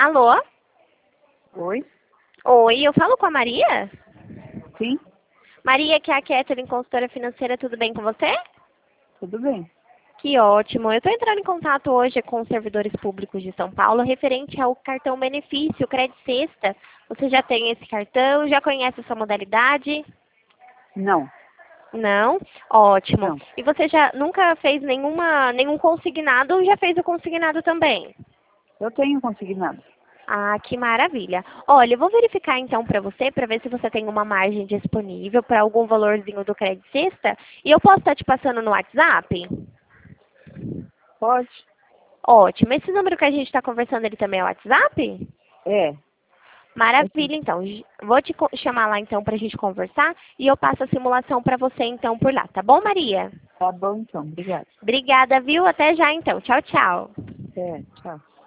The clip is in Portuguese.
Alô? Oi? Oi, eu falo com a Maria? Sim, Maria, que é a Catherine, consultora financeira, tudo bem com você? tudo bem. Que ótimo. Eu estou entrando em contato hoje com os servidores públicos de São Paulo referente ao cartão benefício, Crédito Sexta. Você já tem esse cartão? Já conhece essa modalidade? Não, Não? Ótimo. não. E você já nunca fez nenhum consignado ou já fez o consignado também? Eu tenho consignado. Ah, que maravilha. Olha, eu vou verificar então para você, para ver se você tem uma margem disponível para algum valorzinho do Crédito Sexta. E eu posso estar te passando no WhatsApp? Pode? Ótimo. Esse número que a gente está conversando, ele também é o WhatsApp? É. Maravilha, então. Vou te chamar lá então para a gente conversar e eu passo a simulação para você então por lá, tá bom, Maria? Tá bom então, obrigada. Obrigada, viu? Até já então. Tchau, tchau. É, tchau.